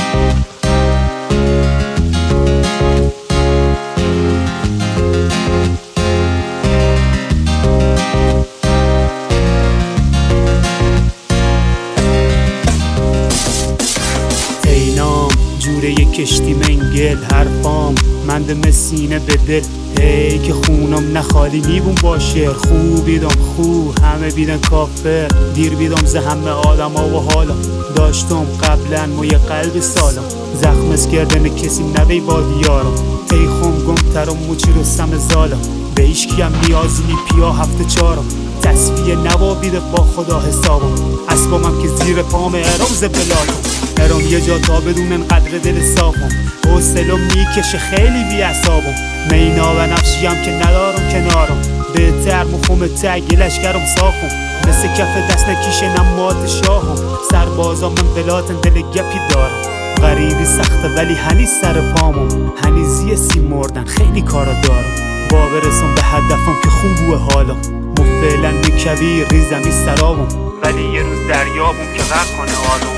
جوره کشتی منگل حرفام مندم سینه به دل ای که خونم نخالی میبون با شعر خوب بیدم خوب همه بیدن کافر دیر بیدم زه همه آدم ها و حالا داشتم قبلا موی قلب سالم زخم از کردن کسی نوی با دیارم ای خون گم ترم موچی رستم زالم به ایشکی هم نیازی نی پیا هفته چارم تصفیه نوا بیده با خدا حسابم اسبامم که زیر پام ارام زبلاتم ارام یه جا تا بدونن قدر دل صافم حوصلم میکشه خیلی بی اعصابم مینا و نفشیم که ندارم کنارم بهتر مخوم تگ لشکرم صافم مثل کف دست نکیشه نمات شاهم سربازام من بلاتن دل گپی دارم غریبی سخته ولی هنیز سر پامم هنیزی سی مردن خیلی کارا دارم با برسم به هدفم که خوبه حالم فعلا میکوی ریزمی سرابم ولی یه روز دریابم که غرق کنه آدم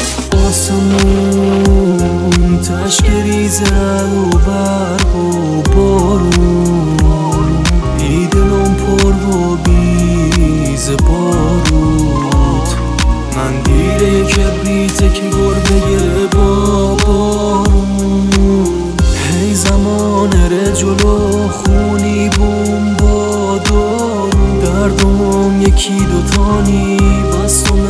آسمون تشک ریزه و برق و بارون بیدلم پر و بیز بارود من دیره کبریته که گربه با بارون هی زمان ره جلو خونی بوم با دارون دردم یکی دوتانی بستم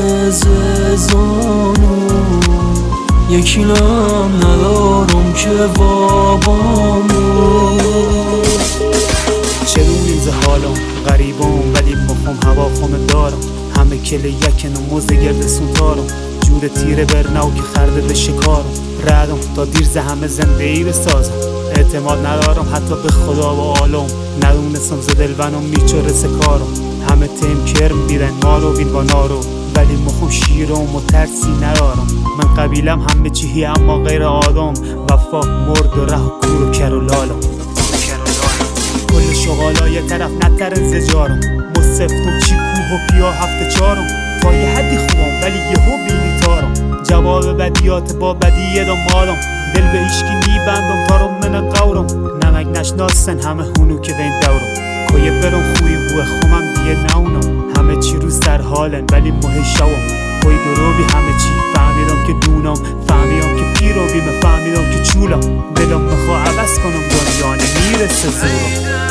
ززانو یکی لام ندارم که وابامو چرونی ز حالم غریبم ولی مخم هوا خم دارم همه کل یکن و موز گرد سونتارم جور تیره برنو که خرده به شکارم ردم تا دیر ز همه زنده ای بسازم اعتماد ندارم حتی به خدا و عالم ندونستم ز دلبنم میچوره سکارم همه تیم کرم بیرن مارو بین با نارو ولی مخم شیرم و ترسی ندارم من قبیلم همه چیهی اما غیر آدم وفا مرد و ره و کور و کر و لالم کل شغالا یه طرف نتر انزجارم مصفتم چی کوه و پیا هفته چارم تا یه حدی خوبم ولی یهو بینی تارم جواب بدیات با بدیه دم مالم دل به ایشکی نیبندم تارم من قورم نمک نشناسن همه هونو که بین دورم کویه برم خوی بوه خومم دیگه نونم همه چی رو سر حالن ولی مه شوم کوی دروبی همه چی فهمیدم که دونم فهمیدم که پیرو بیم فهمیدم که چولم دلم میخوا عوض کنم دنیا نمیرسه زورم